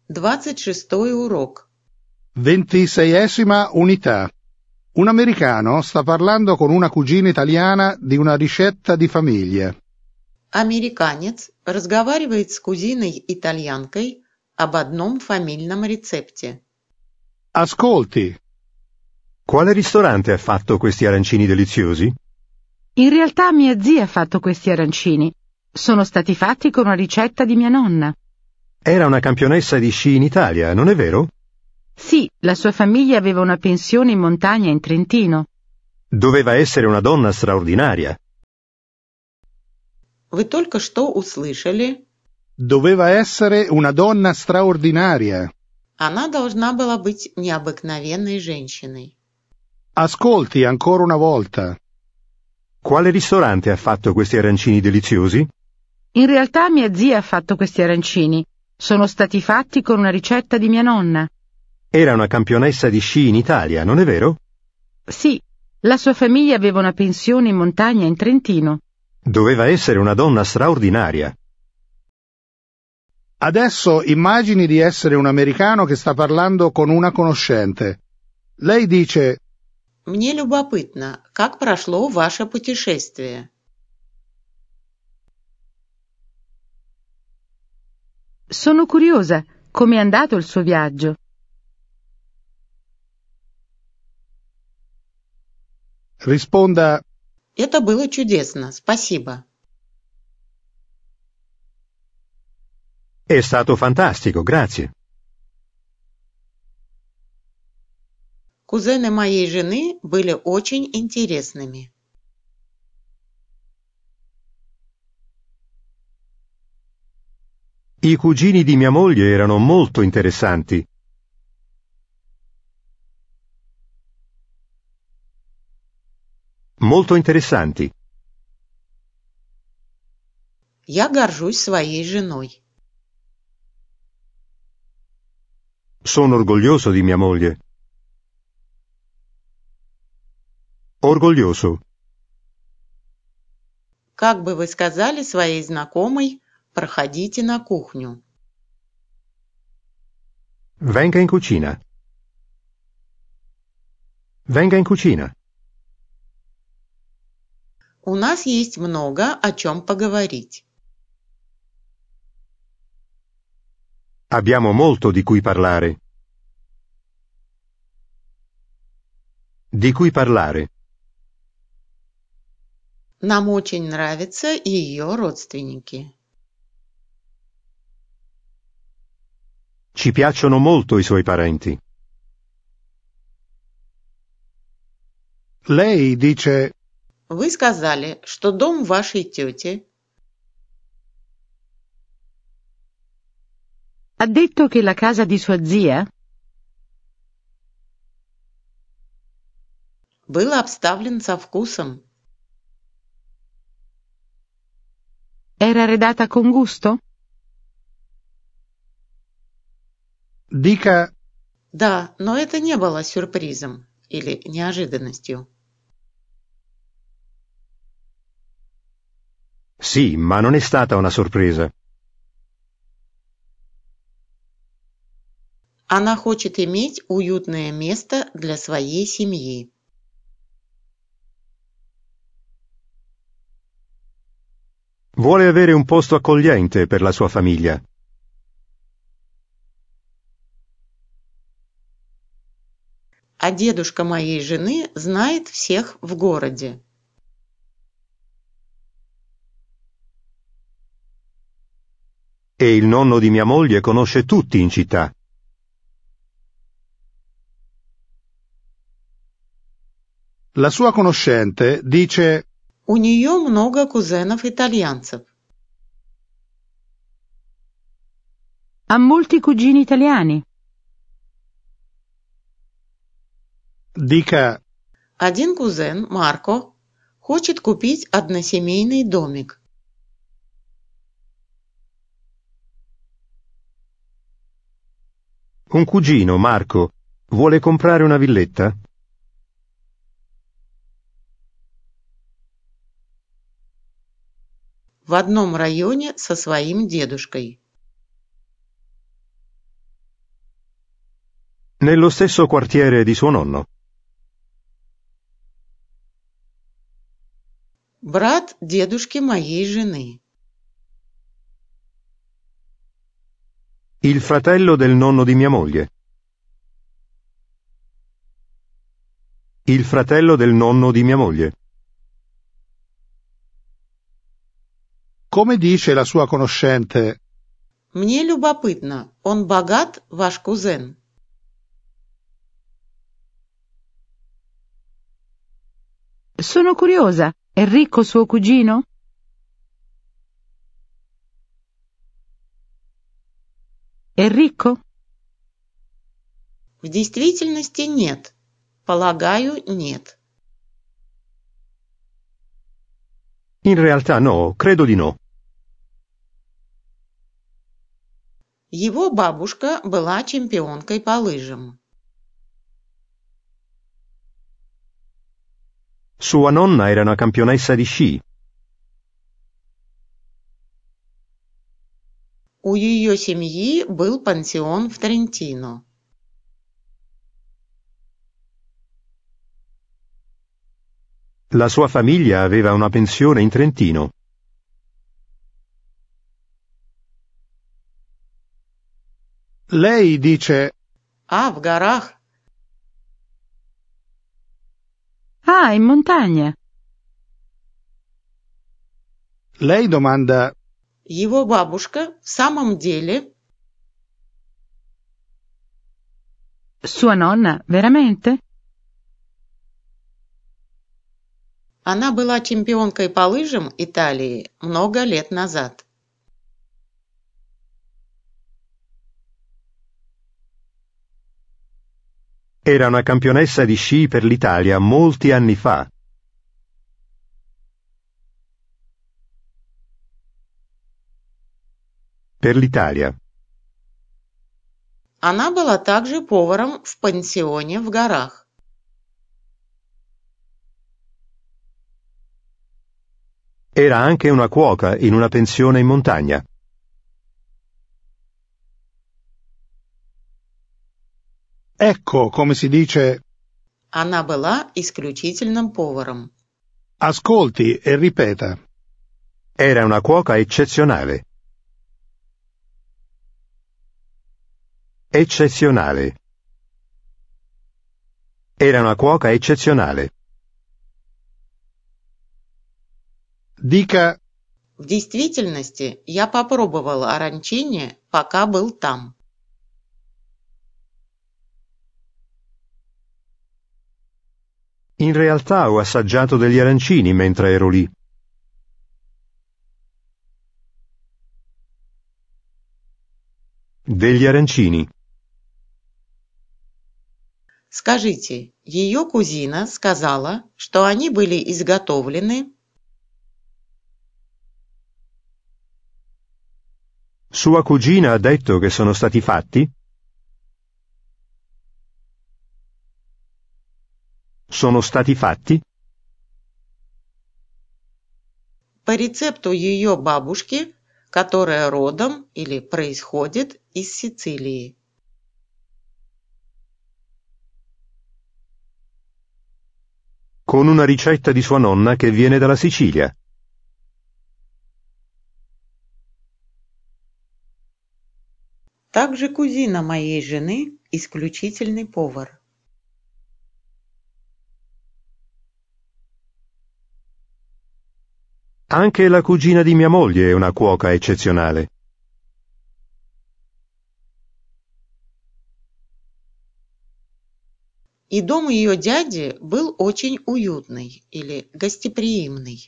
26 урок. 26ª unità. Un americano sta parlando con una cugina italiana di una ricetta di famiglia. Американец разговаривает с кузиной-итальянкой об одном фамильном рецепте. Ascolti, Quale ristorante ha fatto questi arancini deliziosi? In realtà mia zia ha fatto questi arancini. Sono stati fatti con una ricetta di mia nonna. Era una campionessa di sci in Italia, non è vero? Sì, la sua famiglia aveva una pensione in montagna in Trentino. Doveva essere una donna straordinaria. Вы только что услышали, doveva essere una donna straordinaria. она должна была быть необыкновенной женщиной. Ascolti ancora una volta. Quale ristorante ha fatto questi arancini deliziosi? In realtà mia zia ha fatto questi arancini. Sono stati fatti con una ricetta di mia nonna. Era una campionessa di sci in Italia, non è vero? Sì, la sua famiglia aveva una pensione in montagna in Trentino. Doveva essere una donna straordinaria. Adesso immagini di essere un americano che sta parlando con una conoscente. Lei dice: Мне любопытно, как прошло ваше путешествие? Sono curiosa, com'è andato il suo viaggio? risponda: Это было чудесно, спасибо. È stato fantastico, grazie. Кузены моей жены были очень интересными. I cugini di mia moglie erano molto interessanti. Molto interessanti. Я горжусь своей женой. Sono orgoglioso di mia moglie. Orgoglioso. Как бы вы сказали своей знакомой, проходите на кухню. Venga in cucina. Venga in cucina. У нас есть много о чем поговорить. Abbiamo molto di cui parlare. Di cui parlare. Нам очень нравятся ее родственники. Ci piacciono molto i suoi parenti. Lei dice: Вы сказали, что дом вашей тети Ha detto che la casa di sua zia был обставлен со вкусом. era arredata con gusto? dica: Да, но это не было сюрпризом или неожиданностью. Sì, ma non è stata una sorpresa. Она хочет иметь уютное место для своей семьи. Vuole avere un posto accogliente per la sua famiglia. А дедушка моей жены знает всех в городе. E il nonno di mia moglie conosce tutti in città. La sua conoscente dice: У нее много кузенов-итальянцев. Ha molti cugini italiani. dica: Один кузен, Марко, хочет купить односемейный домик. Un cugino, Marco, vuole comprare una villetta? В одном районе со своим дедушкой. Nello stesso quartiere di suo nonno. Брат дедушки моей жены. Il fratello del nonno di mia moglie. Il fratello del nonno di mia moglie. Come dice la sua conoscente, Мне любопытно, он богат, ваш кузен? Sono curiosa, è ricco suo cugino? È ricco? В действительности нет. Полагаю, нет. In realtà no, credo di no. Его бабушка была чемпионкой по лыжам. Sua nonna era una campionessa di sci. У ее семьи был пансион в Трентино. La sua famiglia aveva una pensione in Trentino. lei dice, А, в горах. Ah, in montagna. lei domanda, Его бабушка в самом деле... Sua nonna, veramente? Она была чемпионкой по лыжам Италии много лет назад. Era una campionessa di sci per l'Italia molti anni fa. Per l'Italia. Она была также поваром в пансионе в горах. Era anche una cuoca in una pensione in montagna. ecco come si dice, Она была исключительным поваром. ascolti e ripeta. Era una cuoca eccezionale. Eccezionale. Era una cuoca eccezionale. Dica, В действительности, я попробовал оранчини, пока был там. In realtà ho assaggiato degli arancini mentre ero lì. Degli arancini. Скажите, ее кузина сказала, что они были изготовлены... Sua cugina ha detto che sono stati fatti? Sono stati fatti? по рецепту ее бабушки, которая родом или происходит из Сицилии. Con una ricetta di sua nonna che viene dalla Sicilia. Также кузина моей жены исключительный повар. Anche la cugina di mia moglie è una cuoca eccezionale. И дом ее дяди был очень уютный или гостеприимный.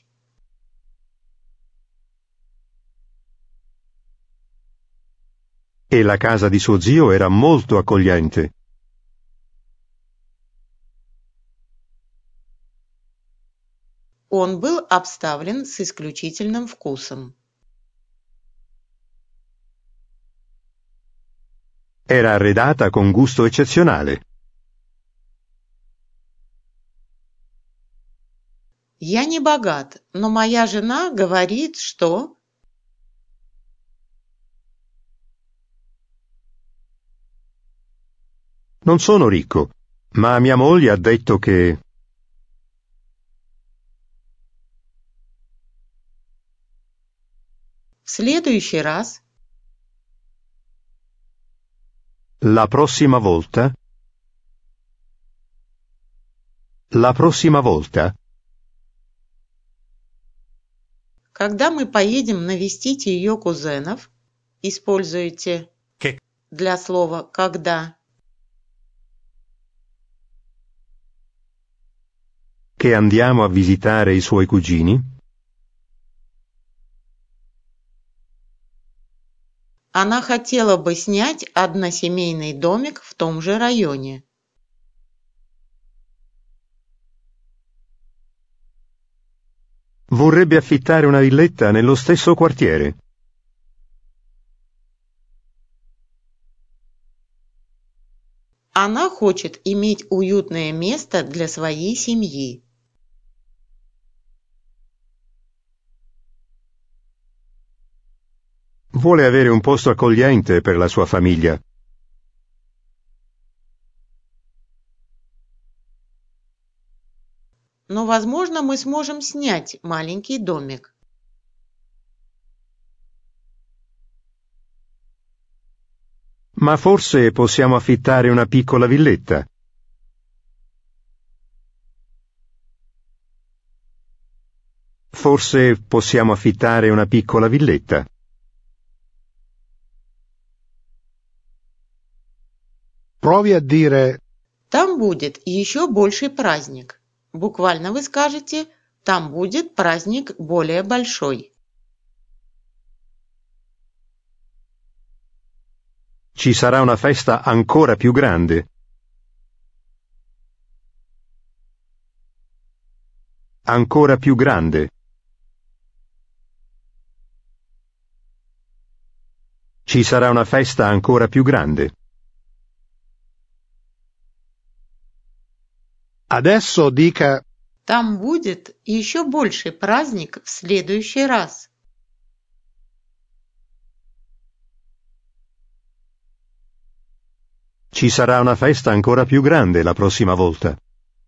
E la casa di suo zio era molto accogliente. Он был обставлен с исключительным вкусом. Era arredata con gusto eccezionale. Я не богат, но моя жена говорит, что... Non sono ricco, ma mia moglie ha detto che... В следующий раз. La prossima volta? La prossima volta? Когда мы поедем навестить ее кузенов, используйте Che? для слова «когда». Che andiamo a visitare i suoi cugini? Она хотела бы снять односемейный домик в том же районе. Vorrebbe affittare una villetta nello stesso quartiere. Она хочет иметь уютное место для своей семьи. Vuole avere un posto accogliente per la sua famiglia. Но, возможно, мы сможем снять маленький домик. Ma forse possiamo affittare una piccola villetta. Forse possiamo affittare una piccola villetta. Provi a dire Там будет еще больший праздник. Буквально вы скажете «там будет праздник более большой». Ci sarà una festa ancora più grande. Ancora più grande. Ci sarà una festa ancora più grande. adesso dica Там будет еще больший праздник в следующий раз. Ci sarà una festa ancora più grande la prossima volta.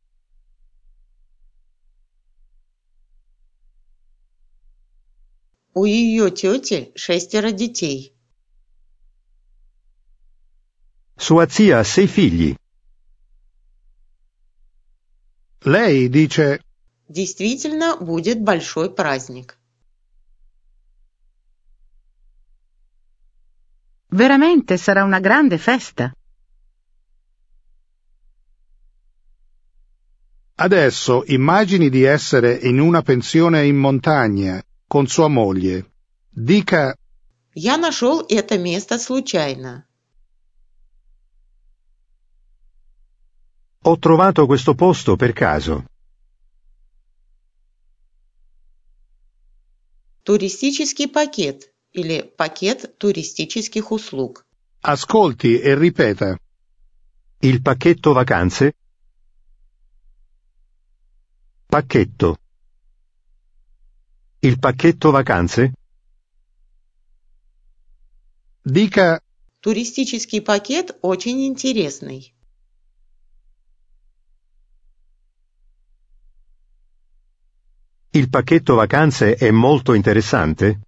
У ее тети 6 детей. Sua zia ha 6 figli. lei dice Действительно будет большой праздник. Veramente sarà una grande festa. adesso immagini di essere in una pensione in montagna con sua moglie. Dica Я нашел это место случайно. Ho trovato questo posto per caso. Туристический пакет или пакет туристических услуг. ascolti e ripeta. Il pacchetto vacanze? Pacchetto. Il pacchetto vacanze? Dica Туристический пакет очень интересный. Il pacchetto vacanze è molto interessante?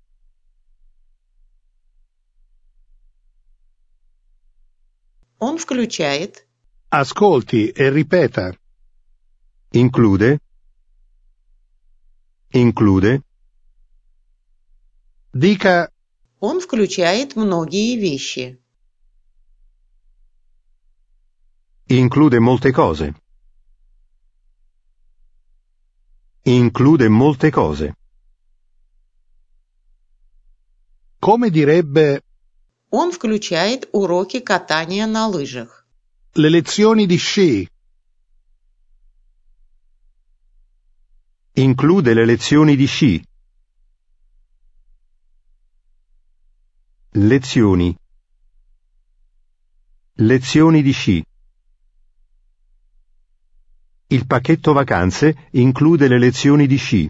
Он включает ascolti e ripeta. Include? Include? Dica Он включает многие вещи. Include molte cose. Include molte cose. come direbbe Он включает уроки катания на лыжах. le lezioni di sci. Include le lezioni di sci. Lezioni. Lezioni di sci. Il pacchetto vacanze include le lezioni di sci.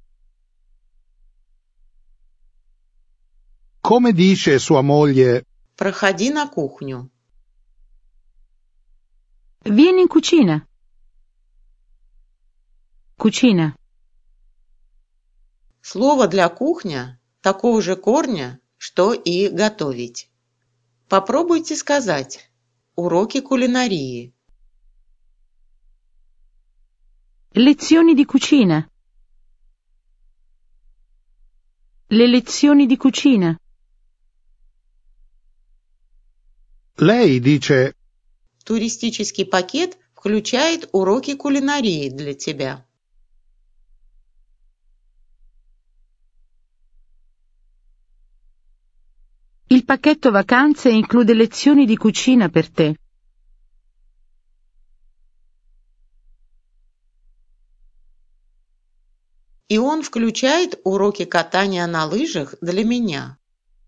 Come dice sua moglie Проходи на кухню. Vieni in cucina. Cucina. Слово для кухня такого же корня, что и готовить. Попробуйте сказать уроки кулинарии. Lezioni di cucina. Le lezioni di cucina. Lei dice Туристический пакет включает уроки кулинарии для тебя. Il pacchetto vacanze include lezioni di cucina per te. И он включает уроки катания на лыжах для меня.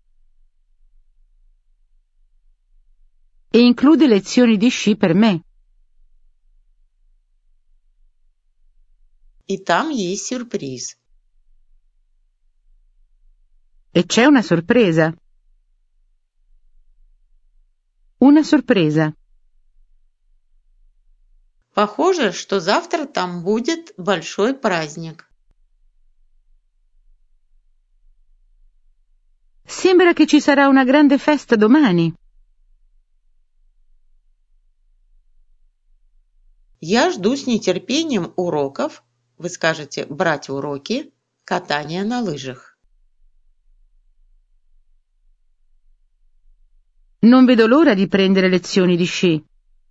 E include lezioni di sci per me. И там есть сюрприз. E c'è una sorpresa. Una sorpresa. Похоже, что завтра там будет большой праздник. Sembra che ci sarà una grande festa domani. Я жду с нетерпением уроков, вы скажете брать уроки, катания на лыжах. Non vedo l'ora di prendere lezioni di sci.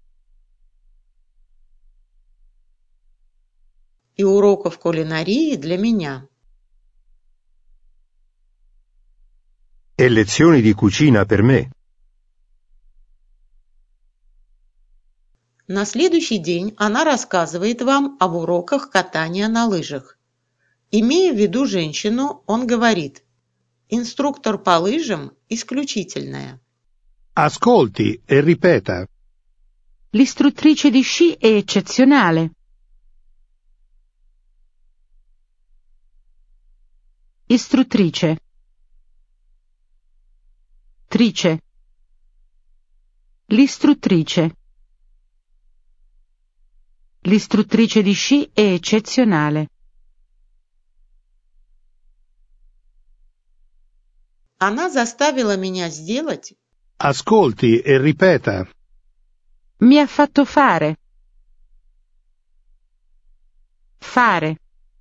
И уроков кулинарии для меня. E lezioni di cucina per me. На следующий день она рассказывает вам об уроках катания на лыжах. Имея в виду женщину, он говорит: инструктор по лыжам исключительная. ascolti e ripeta. L'istruttrice di sci è eccezionale. Istruttrice. Trice. L'istruttrice. L'istruttrice di sci è eccezionale. Она заставила меня сделать. Ascolti e ripeta. Mi ha fatto fare. Fare.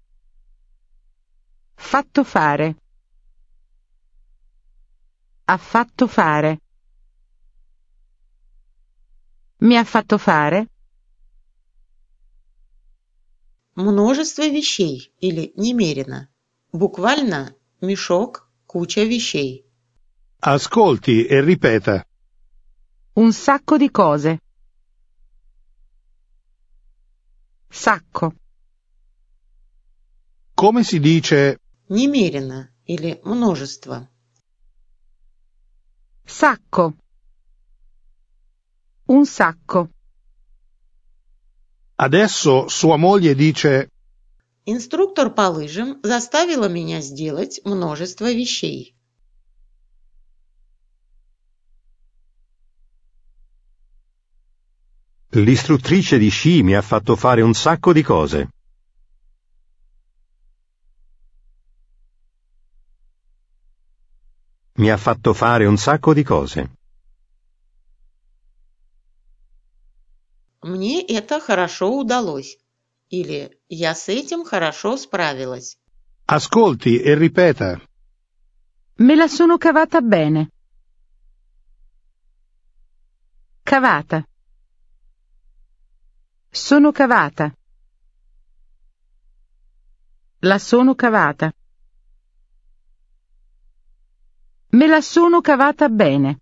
Fatto fare. Ha fatto fare. Mi ha fatto fare. Множество вещей или немерено. Буквально мешок, куча вещей. Ascolti e ripeta. Un sacco di cose. Sacco. Come si dice Немерено или множество. Sacco. Un sacco. adesso sua moglie dice Инструктор по лыжам заставила меня сделать множество вещей. L'istruttrice di sci mi ha fatto fare un sacco di cose. Mi ha fatto fare un sacco di cose. Мне это хорошо удалось. Или я с этим хорошо справилась. ascolti e ripeta. Me la sono cavata bene. Cavata. Sono cavata. La sono cavata. Me la sono cavata bene.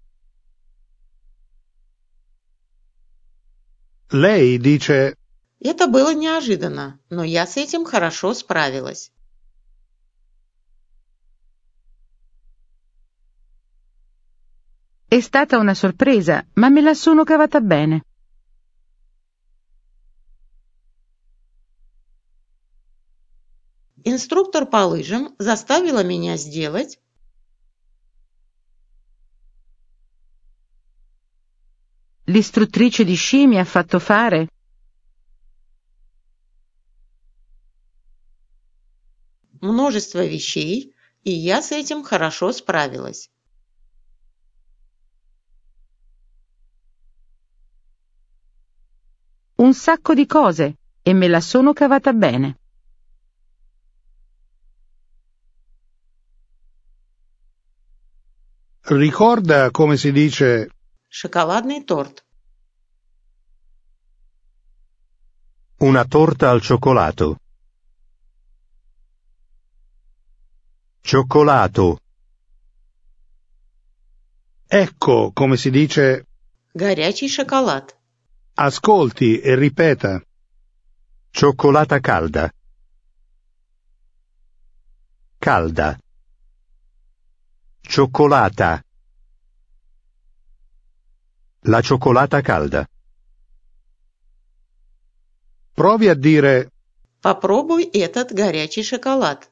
Lei dice Это было неожиданно, но я с этим хорошо справилась. È stata una sorpresa, ma me la sono cavata bene. Инструктор по лыжам заставила меня сделать. L'istruttrice di sci mi ha fatto fare множество вещей, и я с этим хорошо справилась. un sacco di cose e me la sono cavata bene. Ricorda come si dice Шоколадный торт. Una torta al cioccolato. Cioccolato. ecco come si dice Горячий шоколад. ascolti e ripeta. Cioccolata calda. Calda. Cioccolata. La cioccolata calda. Provi a dire Попробуй этот горячий шоколад.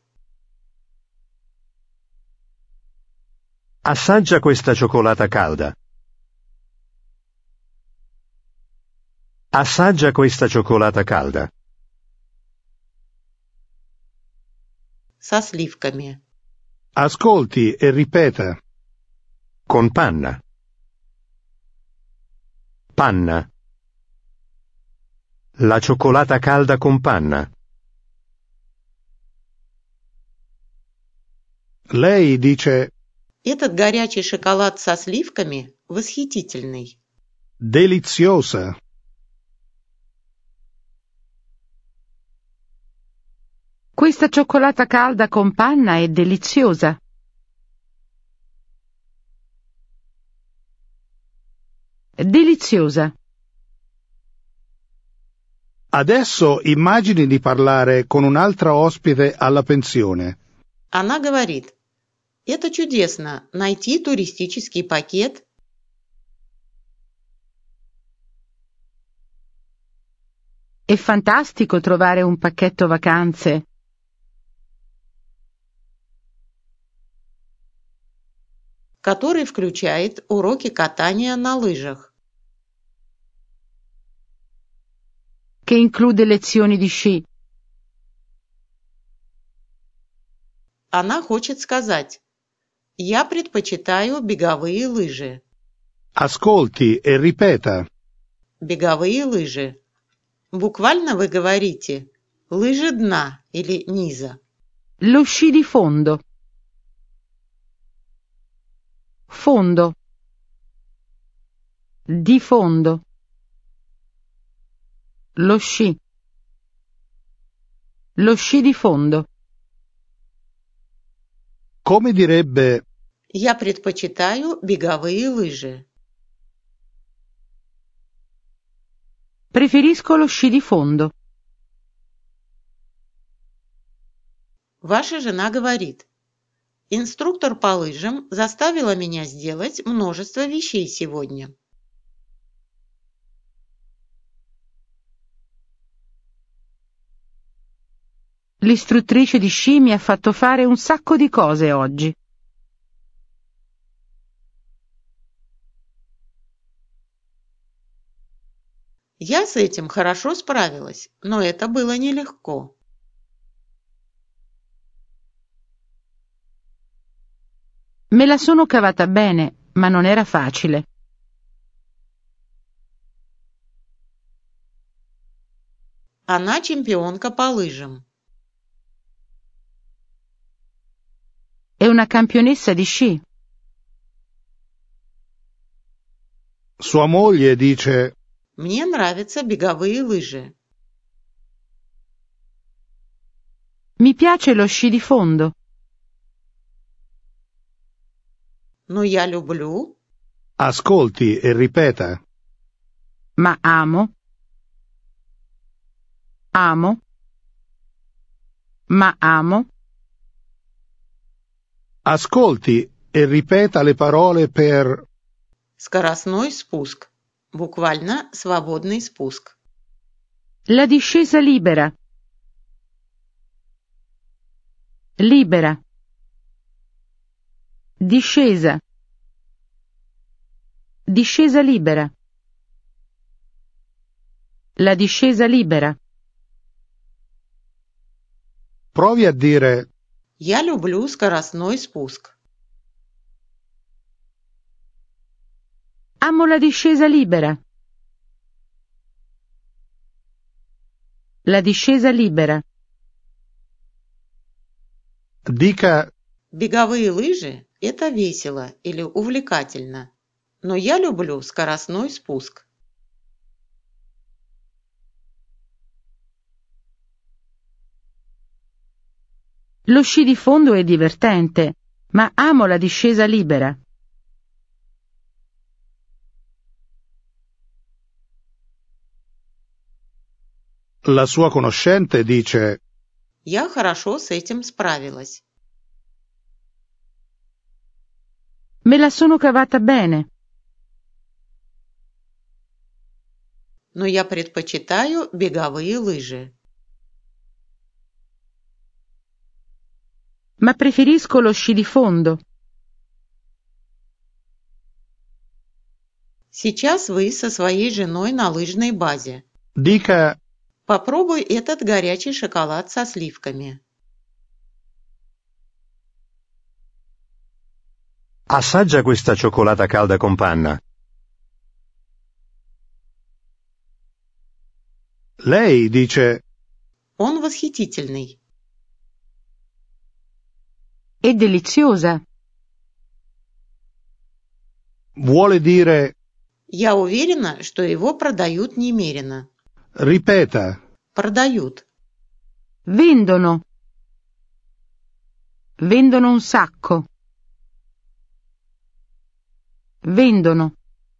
Assaggia questa cioccolata calda. Assaggia questa cioccolata calda. Со сливками. ascolti e ripeta. Con panna. Panna. La cioccolata calda con panna. Lei dice Этот горячий шоколад со сливками восхитительный. deliziosa. Questa cioccolata calda con panna è deliziosa. Deliziosa. Adesso immagini di parlare con un'altra ospite alla pensione. Она говорит, это чудесно, найти туристический пакет. È fantastico trovare un pacchetto vacanze. Который включает уроки катания на лыжах. Che include lezioni di sci. Она хочет сказать, я предпочитаю беговые лыжи. Ascolti e ripeta. Беговые лыжи. Буквально вы говорите лыжи дна или низа. Lo sci di fondo. Fondo. Di fondo. Lo sci. Lo sci di fondo. Come direbbe Я предпочитаю беговые лыжи. Preferisco lo sci di fondo. Ваша жена говорит, инструктор по лыжам заставила меня сделать множество вещей сегодня. L'istruttrice di sci mi ha fatto fare un sacco di cose oggi. Я с этим хорошо справилась, но это было нелегко. Me la sono cavata bene, ma non era facile. Она чемпионка по лыжам. È una campionessa di sci. sua moglie dice Мне нравятся беговые лыжи. Mi piace lo sci di fondo. Но я люблю. ascolti e ripeta. Ma amo. Amo. Ma amo. Ascolti e ripeta le parole per Скоростной спуск. Буквально свободный спуск. La discesa libera. Libera. Discesa. Discesa libera. La discesa libera. Provi a dire Я люблю скоростной спуск. Amo la discesa libera. La discesa libera. dica Беговые лыжи – это весело или увлекательно, но я люблю скоростной спуск. Lo sci di fondo è divertente, ma amo la discesa libera. la sua conoscente dice Я хорошо с этим справилась. Me la sono cavata bene. Но я предпочитаю беговые лыжи. Ma preferisco lo sci di fondo. Сейчас вы со своей женой на лыжной базе. dica Попробуй этот горячий шоколад со сливками. Assaggia questa cioccolata calda con panna. lei dice Он восхитительный. È deliziosa. vuole dire Я уверена, что его продают немерено. ripeta Продают. Vendono. Vendono un sacco. Vendono.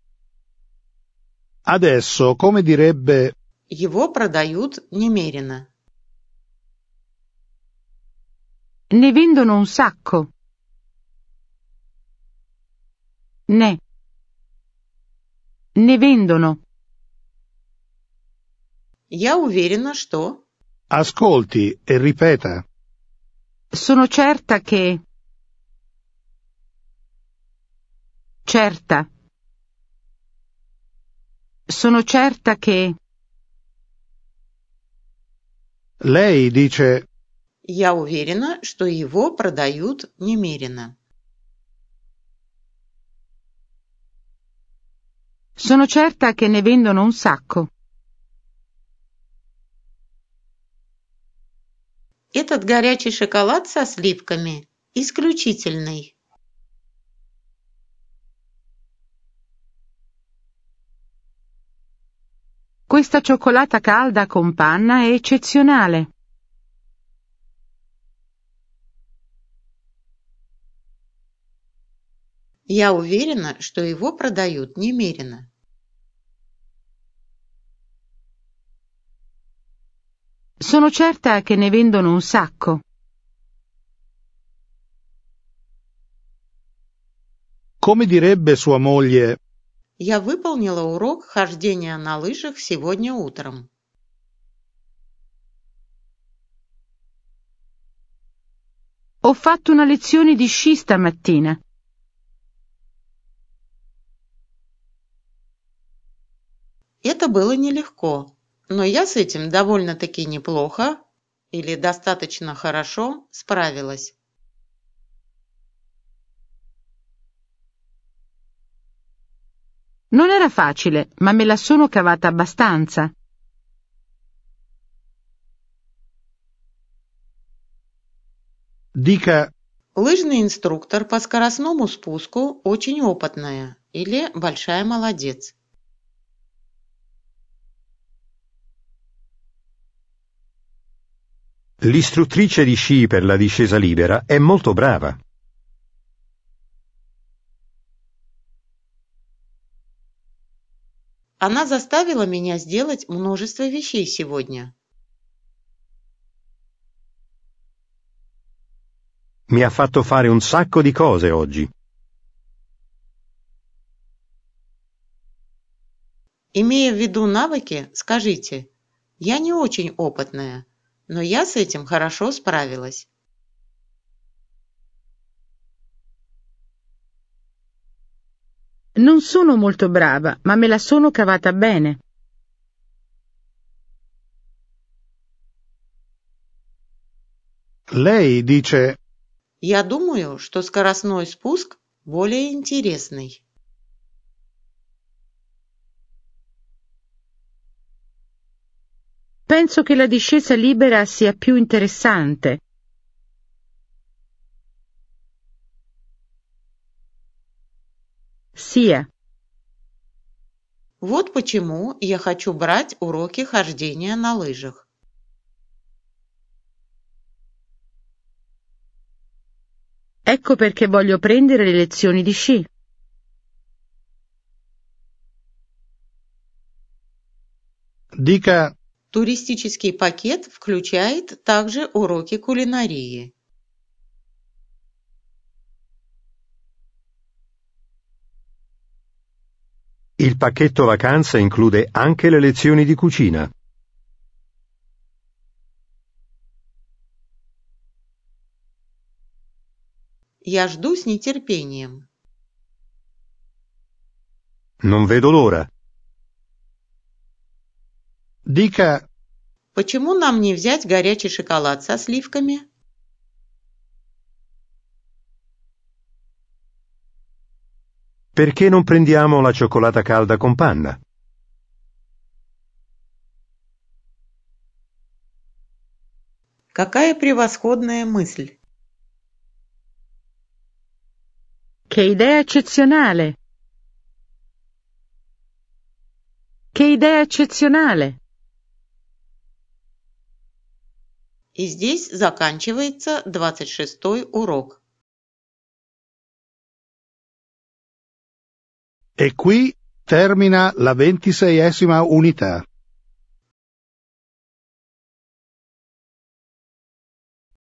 adesso come direbbe Его продают немерено. Ne vendono un sacco. Ne. Ne vendono. Я уверена, что... ascolti e ripeta Sono certa che... Certa. Sono certa che... lei dice Я уверена, что его продают немерено. Sono certa che ne vendono un sacco. Этот горячий шоколад со сливками исключительный. Questa cioccolata calda con panna è eccezionale. Я уверена, что его продают немерено. Sono certa che ne vendono un sacco. come direbbe sua moglie Я выполнила урок хождения на лыжах сегодня утром. Ho fatto una lezione di sci stamattina. Это было нелегко, но я с этим довольно-таки неплохо или достаточно хорошо справилась. Non era facile, ma me la sono cavata abbastanza. dica Лыжный инструктор по скоростному спуску очень опытная или большая молодец. L'istruttrice di sci per la discesa libera è molto brava. Она заставила меня сделать множество вещей сегодня. Mi ha fatto fare un sacco di cose oggi. Имея в виду навыки, скажите: я не очень опытная, но я с этим хорошо справилась. Non sono molto brava, ma me la sono cavata bene. Lei dice: Я думаю, что скоростной спуск более интересный. Penso che la discesa libera sia più interessante. Sia. Вот почему я хочу брать уроки хождения на лыжах. Ecco perché voglio prendere le lezioni di sci. Dica: Туристический пакет включает также уроки кулинарии. Il pacchetto vacanza include anche le lezioni di cucina. Я жду с нетерпением. Non vedo l'ora. Dica: Почему нам не взять горячий шоколад со сливками? Perché non prendiamo la cioccolata calda con panna? Какая превосходная мысль! Che idea eccezionale! Che idea eccezionale! И здесь заканчивается 26-й урок. E qui termina la 26ª unità.